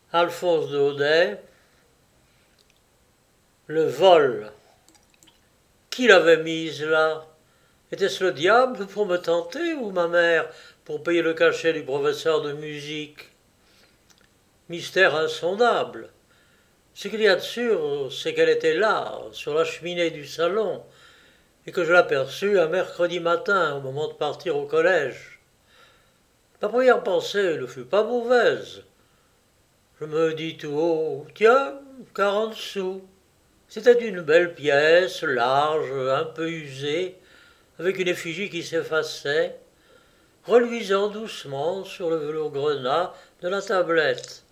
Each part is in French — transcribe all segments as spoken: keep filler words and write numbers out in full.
Alphonse Daudet, le vol. Qui l'avait mise là? Était-ce le diable pour me tenter ou ma mère pour payer le cachet du professeur de musique? Mystère insondable. Ce qu'il y a de sûr, c'est qu'elle était là, sur la cheminée du salon, et que je l'aperçus un mercredi matin au moment de partir au collège. Ma première pensée ne fut pas mauvaise. Je me dis tout haut, tiens, quarante sous. C'était une belle pièce, large, un peu usée, avec une effigie qui s'effaçait, reluisant doucement sur le velours grenat de la tablette.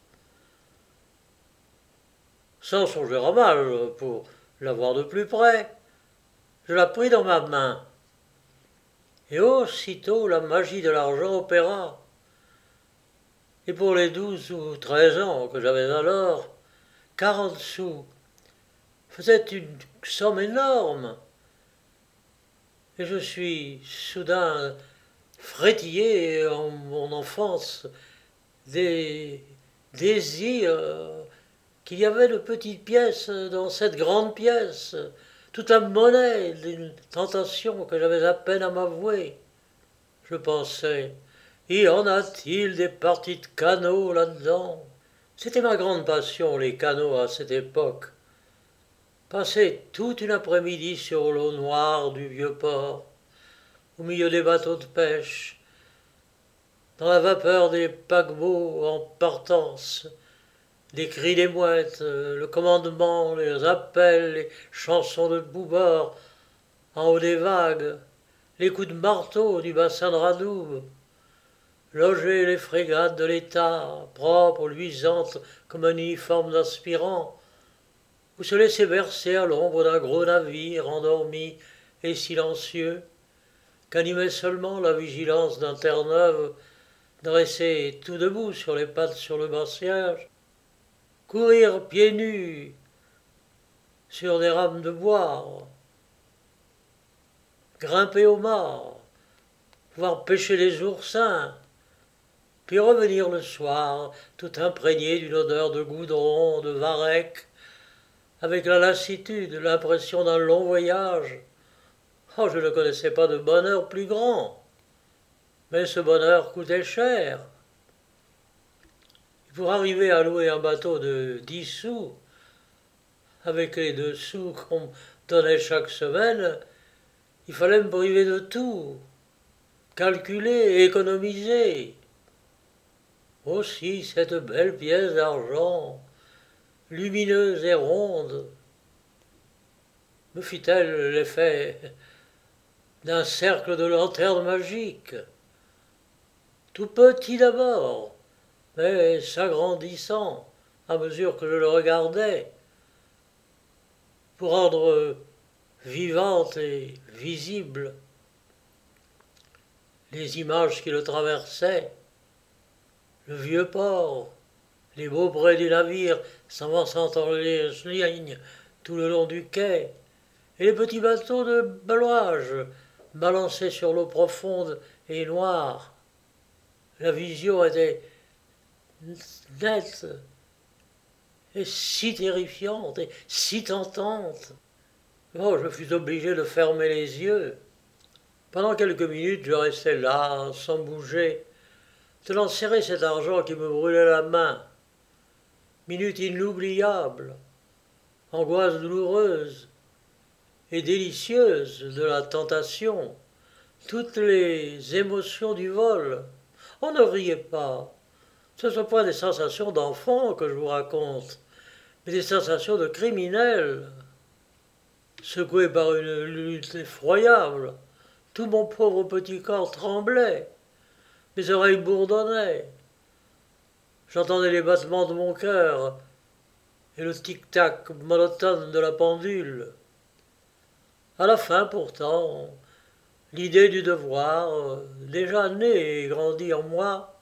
Sans songer à mal, pour la voir de plus près, je la pris dans ma main. Et aussitôt la magie de l'argent opéra. Et pour les douze ou treize ans que j'avais alors, quarante sous faisait une somme énorme. Et je suis soudain frétillé en mon enfance des désirs qu'il y avait de petites pièces dans cette grande pièce, toute la monnaie d'une tentation que j'avais à peine à m'avouer. Je pensais, y en a-t-il des parties de canaux là-dedans? C'était ma grande passion, les canaux à cette époque. Passer toute une après-midi sur l'eau noire du vieux port, au milieu des bateaux de pêche, dans la vapeur des paquebots en partance, les cris des mouettes, le commandement, les appels, les chansons de bâbord en haut des vagues, les coups de marteau du bassin de Radoub, loger les frégates de l'État, propres, luisantes comme un uniforme d'aspirant, ou se laisser bercer à l'ombre d'un gros navire endormi et silencieux, qu'animait seulement la vigilance d'un Terre-Neuve dressé tout debout sur les pattes sur le bas-cierge, courir pieds nus sur des rames de bois, grimper au mât, voir pêcher les oursins, puis revenir le soir, tout imprégné d'une odeur de goudron, de varech, avec la lassitude, l'impression d'un long voyage. Oh, je ne connaissais pas de bonheur plus grand, mais ce bonheur coûtait cher. Pour arriver à louer un bateau de dix sous, avec les deux sous qu'on donnait chaque semaine, il fallait me priver de tout, calculer et économiser. Aussi cette belle pièce d'argent, lumineuse et ronde, me fit-elle l'effet d'un cercle de lanterne magique, tout petit d'abord, mais s'agrandissant à mesure que je le regardais, pour rendre vivantes et visibles les images qui le traversaient, le vieux port, les beaux braies du navire s'avançant en ligne tout le long du quai, et les petits bateaux de balouage balancés sur l'eau profonde et noire. La vision était nette et si terrifiante et si tentante. Oh, je fus obligé de fermer les yeux. Pendant quelques minutes, je restais là, sans bouger, tenant serré cet argent qui me brûlait la main. Minute inoubliable, angoisse douloureuse et délicieuse de la tentation, toutes les émotions du vol. On ne riait pas. Ce ne sont pas des sensations d'enfant que je vous raconte, mais des sensations de criminel, secoué par une lutte effroyable. Tout mon pauvre petit corps tremblait, mes oreilles bourdonnaient. J'entendais les battements de mon cœur et le tic-tac monotone de la pendule. À la fin, pourtant, l'idée du devoir, déjà née et grandie en moi,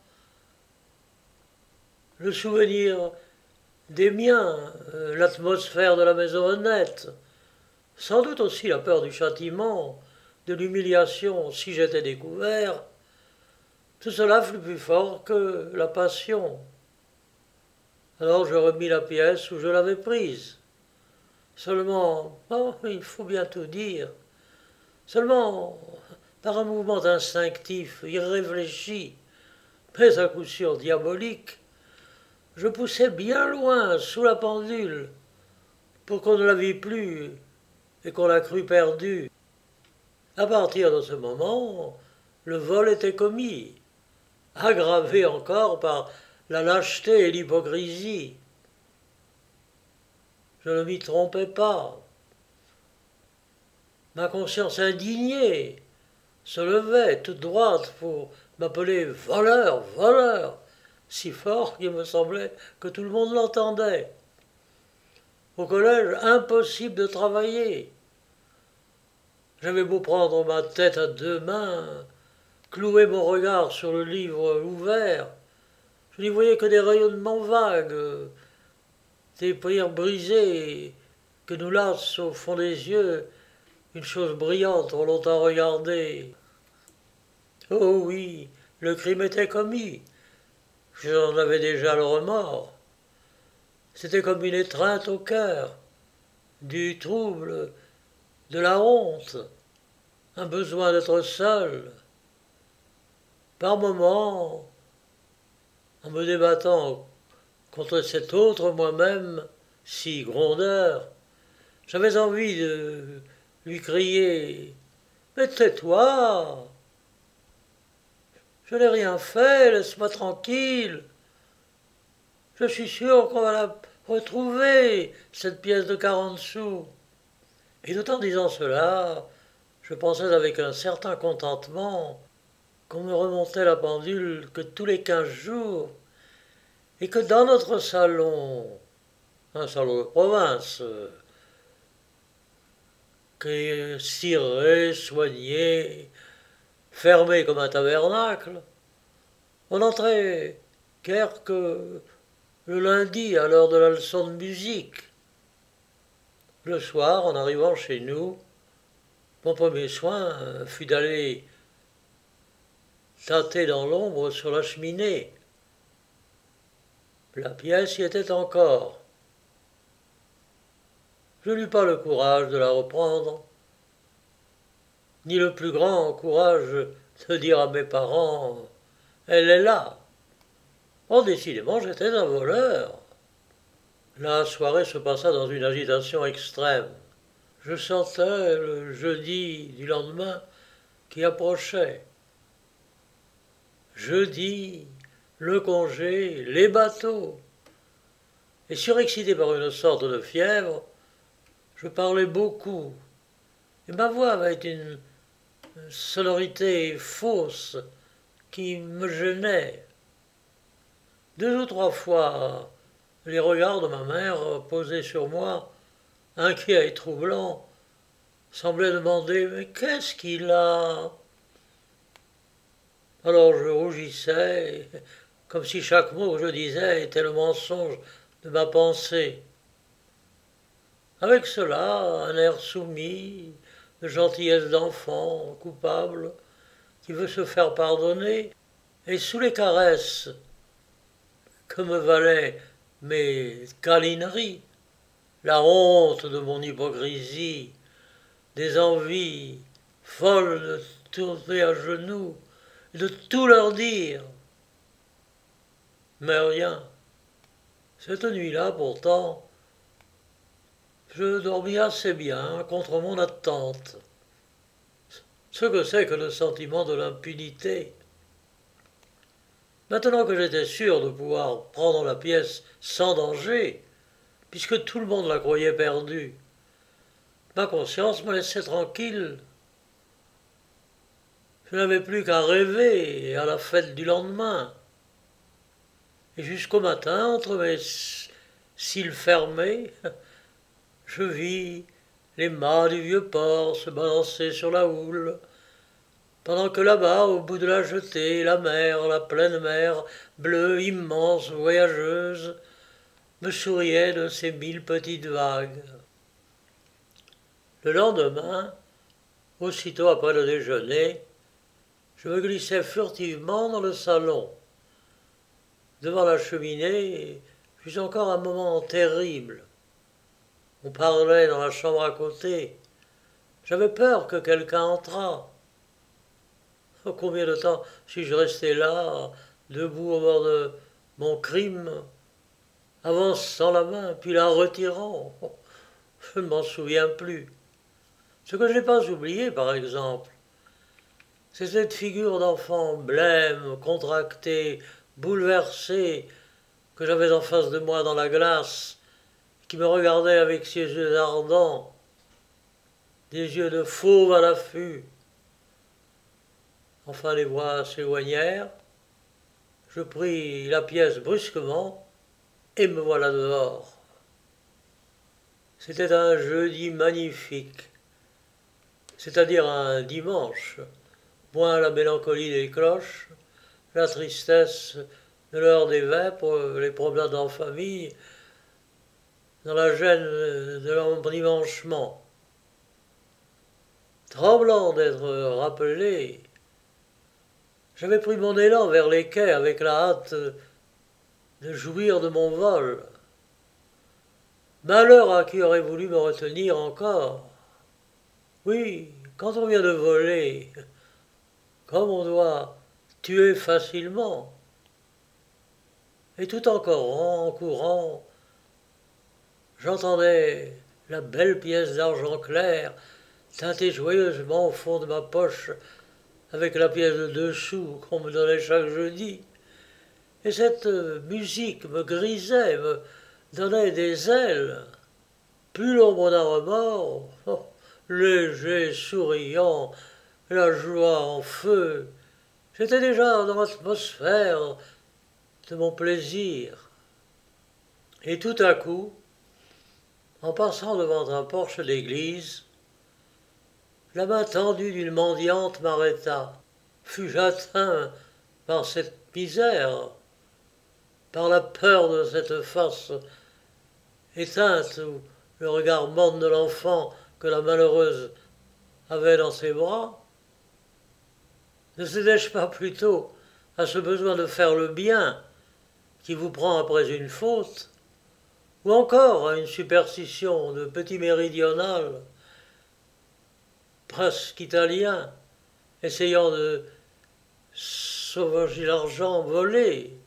le souvenir des miens, l'atmosphère de la maison honnête, sans doute aussi la peur du châtiment, de l'humiliation si j'étais découvert, tout cela fut plus fort que la passion. Alors je remis la pièce où je l'avais prise. Seulement, oh, il faut bien tout dire, seulement, par un mouvement instinctif, irréfléchi, mais à coup sûr diabolique, je poussai bien loin sous la pendule pour qu'on ne la vît plus et qu'on la crût perdue. À partir de ce moment, le vol était commis, aggravé encore par la lâcheté et l'hypocrisie. Je ne m'y trompais pas. Ma conscience indignée se levait toute droite pour m'appeler voleur, voleur, si fort qu'il me semblait que tout le monde l'entendait. Au collège, impossible de travailler. J'avais beau prendre ma tête à deux mains, clouer mon regard sur le livre ouvert, je n'y voyais que des rayonnements vagues, des prières brisées que nous lasse au fond des yeux une chose brillante trop longtemps regardée. Oh oui, le crime était commis. J'en avais déjà le remords. C'était comme une étreinte au cœur, du trouble, de la honte, un besoin d'être seul. Par moments, en me débattant contre cet autre moi-même, si grondeur, j'avais envie de lui crier « Mais tais-toi! Je n'ai rien fait, laisse-moi tranquille. Je suis sûr qu'on va la retrouver, cette pièce de quarante sous. » Et tout en disant cela, je pensais avec un certain contentement qu'on me remontait la pendule que tous les quinze jours, et que dans notre salon, un salon de province, qui est ciré, soigné, fermé comme un tabernacle, on n'entrait guère que le lundi à l'heure de la leçon de musique. Le soir, en arrivant chez nous, mon premier soin fut d'aller tâter dans l'ombre sur la cheminée. La pièce y était encore. Je n'eus pas le courage de la reprendre, ni le plus grand courage de dire à mes parents « Elle est là ». Oh, décidément, j'étais un voleur. La soirée se passa dans une agitation extrême. Je sentais le jeudi du lendemain qui approchait. Jeudi, le congé, les bateaux. Et surexcité par une sorte de fièvre, je parlais beaucoup. Et ma voix avait une sonorité fausse qui me gênait. Deux ou trois fois, les regards de ma mère posés sur moi, inquiets et troublants, semblaient demander « Mais qu'est-ce qu'il a ?» Alors je rougissais, comme si chaque mot que je disais était le mensonge de ma pensée. Avec cela, un air soumis, de gentillesse d'enfant coupable, qui veut se faire pardonner, et sous les caresses que me valaient mes câlineries, la honte de mon hypocrisie, des envies folles de tourner à genoux et de tout leur dire. Mais rien. Cette nuit-là, pourtant, je dormis assez bien contre mon attente. Ce que c'est que le sentiment de l'impunité. Maintenant que j'étais sûr de pouvoir prendre la pièce sans danger, puisque tout le monde la croyait perdue, ma conscience me laissait tranquille. Je n'avais plus qu'à rêver à la fête du lendemain. Et jusqu'au matin, entre mes cils fermés, je vis les mâts du vieux port se balancer sur la houle, pendant que là-bas, au bout de la jetée, la mer, la pleine mer, bleue, immense, voyageuse, me souriait de ses mille petites vagues. Le lendemain, aussitôt après le déjeuner, je me glissai furtivement dans le salon. Devant la cheminée, Puis encore un moment terrible. On parlait dans la chambre à côté. J'avais peur que quelqu'un entrât. Oh, combien de temps suis-je resté là, debout au bord de mon crime, avançant la main, puis la retirant? Je ne m'en souviens plus. Ce que je n'ai pas oublié, par exemple, c'est cette figure d'enfant blême, contractée, bouleversée, que j'avais en face de moi dans la glace, qui me regardait avec ses yeux ardents, des yeux de fauve à l'affût. Enfin les voix s'éloignèrent, je pris la pièce brusquement, et me voilà dehors. C'était un jeudi magnifique, c'est-à-dire un dimanche, moins la mélancolie des cloches, la tristesse de l'heure des vêpres, les promenades en famille, dans la gêne de l'endimanchement. Tremblant d'être rappelé, j'avais pris mon élan vers les quais avec la hâte de jouir de mon vol. Malheur à qui aurait voulu me retenir encore. Oui, quand on vient de voler, comme on doit tuer facilement, et tout en courant, en courant, j'entendais la belle pièce d'argent clair teinter joyeusement au fond de ma poche avec la pièce de deux sous qu'on me donnait chaque jeudi. Et cette musique me grisait, me donnait des ailes. Plus l'ombre d'un remords, oh, léger, souriant, la joie en feu. J'étais déjà dans l'atmosphère de mon plaisir. Et tout à coup, en passant devant un porche d'église, la main tendue d'une mendiante m'arrêta. Fus-je atteint par cette misère, par la peur de cette face éteinte où le regard morne de l'enfant que la malheureuse avait dans ses bras? Ne cédais-je pas plutôt à ce besoin de faire le bien qui vous prend après une faute, ou encore à une superstition de petit méridional, presque italien, essayant de sauvager l'argent volé?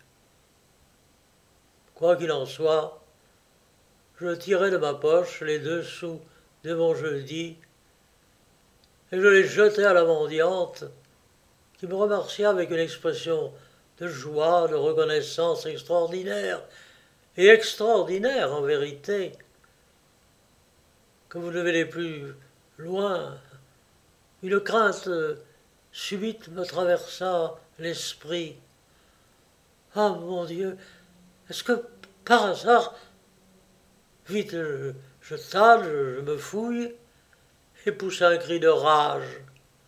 Quoi qu'il en soit, je tirai de ma poche les deux sous de mon jeudi et je les jetai à la mendiante, qui me remercia avec une expression de joie, de reconnaissance extraordinaire, et extraordinaire en vérité, que vous ne verrez plus loin. Une crainte subite me traversa l'esprit. Ah mon Dieu, est-ce que par hasard, vite je, je tâle, je, je me fouille, et pousse un cri de rage.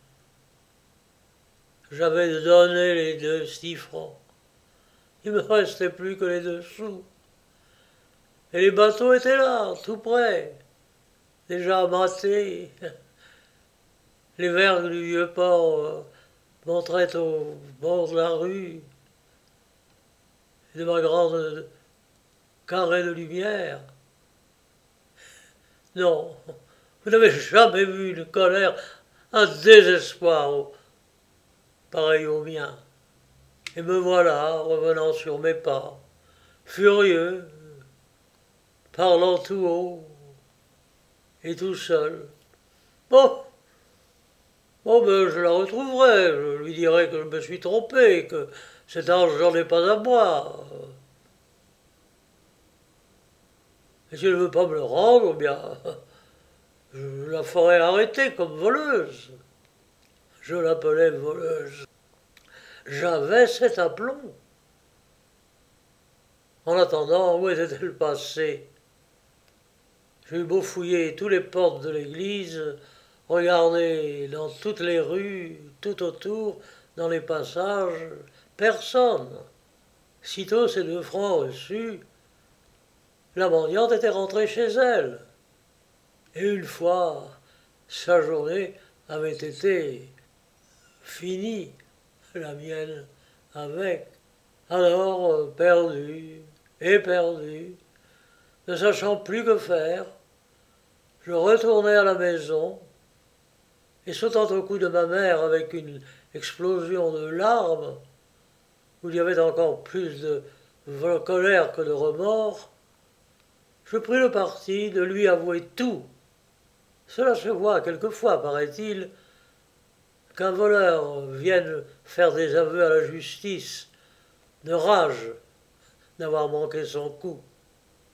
J'avais donné les deux six francs. Il ne me restait plus que les deux sous. Et les bateaux étaient là, tout près, déjà matés. Les vergues du vieux port montraient au bord de la rue, et de ma grande carré de lumière. Non, vous n'avez jamais vu une colère, un désespoir pareil au mien. Et me voilà revenant sur mes pas, furieux, parlant tout haut et tout seul. Bon, bon ben je la retrouverai, je lui dirai que je me suis trompé, que cet argent n'est pas à moi. Et si elle ne veut pas me le rendre, bien, je la ferai arrêter comme voleuse. Je l'appelais voleuse. J'avais cet aplomb. En attendant, où était-elle passée? J'ai eu beau fouiller toutes les portes de l'église, regarder dans toutes les rues, tout autour, dans les passages, personne. Sitôt ces deux francs reçus, la mendiante était rentrée chez elle. Et une fois, sa journée avait été finie, la mienne avec. Alors, perdu Éperdu, ne sachant plus que faire, je retournai à la maison, et sautant au cou de ma mère avec une explosion de larmes, où il y avait encore plus de colère que de remords, je pris le parti de lui avouer tout. Cela se voit quelquefois, paraît-il, qu'un voleur vienne faire des aveux à la justice de rage d'avoir manqué son coup.